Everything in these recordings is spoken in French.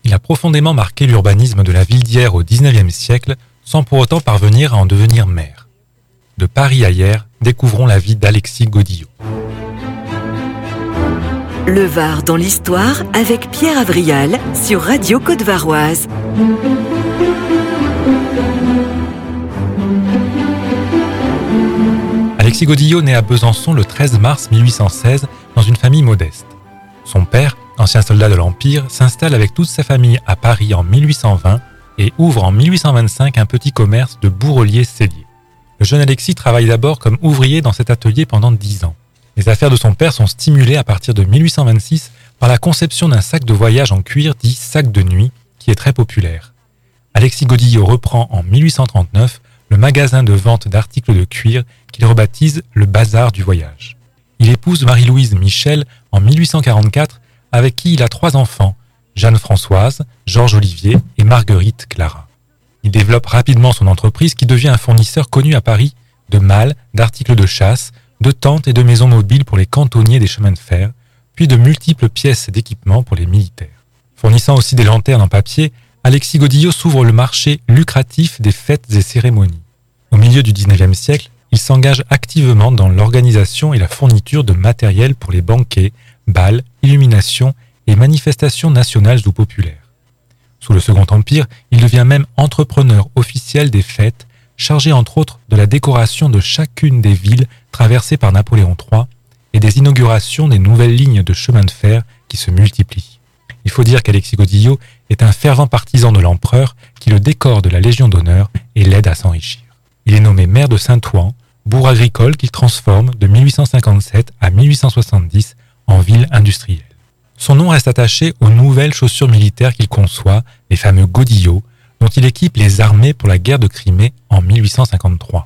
Il a profondément marqué l'urbanisme de la ville d'hier au XIXe siècle, sans pour autant parvenir à en devenir maire. De Paris à hier, découvrons la vie d'Alexis Godillot. Le Var dans l'histoire avec Pierre Avrial sur Radio Côte-Varoise. Alexis Godillot naît à Besançon le 13 mars 1816 dans une famille modeste. Son père, ancien soldat de l'Empire, s'installe avec toute sa famille à Paris en 1820 et ouvre en 1825 un petit commerce de bourrelier-sellier. Le jeune Alexis travaille d'abord comme ouvrier dans cet atelier pendant 10 ans. Les affaires de son père sont stimulées à partir de 1826 par la conception d'un sac de voyage en cuir dit sac de nuit, qui est très populaire. Alexis Godillot reprend en 1839 le magasin de vente d'articles de cuir qu'il rebaptise le Bazar du Voyage. Il épouse Marie-Louise Michel en 1844, avec qui il a 3 enfants, Jeanne-Françoise, Georges-Olivier et Marguerite Clara. Il développe rapidement son entreprise qui devient un fournisseur connu à Paris de malles, d'articles de chasse, de tentes et de maisons mobiles pour les cantonniers des chemins de fer, puis de multiples pièces d'équipement pour les militaires. Fournissant aussi des lanternes en papier, Alexis Godillot s'ouvre le marché lucratif des fêtes et cérémonies. Au milieu du XIXe siècle, il s'engage activement dans l'organisation et la fourniture de matériel pour les banquets, bals, illuminations et manifestations nationales ou populaires. Sous le Second Empire, il devient même entrepreneur officiel des fêtes, chargé entre autres de la décoration de chacune des villes traversées par Napoléon III et des inaugurations des nouvelles lignes de chemin de fer qui se multiplient. Il faut dire qu'Alexis Godillot est un fervent partisan de l'empereur qui le décore de la Légion d'honneur et l'aide à s'enrichir. Il est nommé maire de Saint-Ouen, bourg agricole qu'il transforme de 1857 à 1870 en ville industrielle. Son nom reste attaché aux nouvelles chaussures militaires qu'il conçoit, les fameux Godillot, dont il équipe les armées pour la guerre de Crimée en 1853.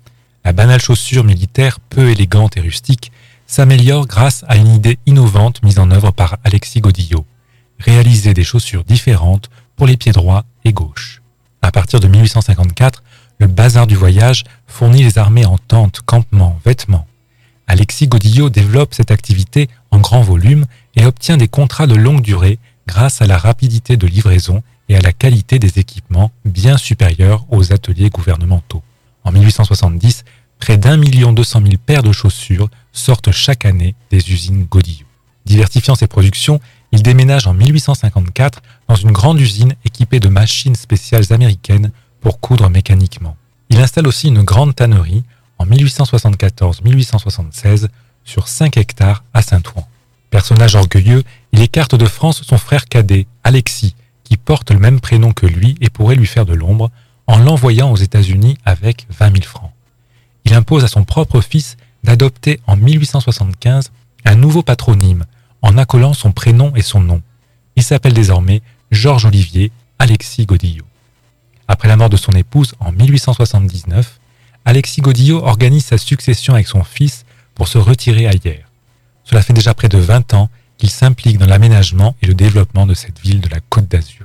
La banale chaussure militaire, peu élégante et rustique, s'améliore grâce à une idée innovante mise en œuvre par Alexis Godillot, réaliser des chaussures différentes pour les pieds droits et gauches. À partir de 1854, le Bazar du Voyage fournit les armées en tentes, campements, vêtements. Alexis Godillot développe cette activité en grand volume et obtient des contrats de longue durée grâce à la rapidité de livraison et à la qualité des équipements bien supérieure aux ateliers gouvernementaux. En 1870, près d'1 200 000 paires de chaussures sortent chaque année des usines Godillot. Diversifiant ses productions, il déménage en 1854 dans une grande usine équipée de machines spéciales américaines pour coudre mécaniquement. Il installe aussi une grande tannerie en 1874-1876 sur 5 hectares à Saint-Ouen. Personnage orgueilleux, il écarte de France son frère cadet, Alexis, qui porte le même prénom que lui et pourrait lui faire de l'ombre, en l'envoyant aux États-Unis avec 20 000 francs. Il impose à son propre fils d'adopter en 1875 un nouveau patronyme, en accolant son prénom et son nom. Il s'appelle désormais Georges-Olivier Alexis Godillot. Après la mort de son épouse en 1879, Alexis Godillot organise sa succession avec son fils pour se retirer à Hyères. Cela fait déjà près de 20 ans qu'il s'implique dans l'aménagement et le développement de cette ville de la Côte d'Azur.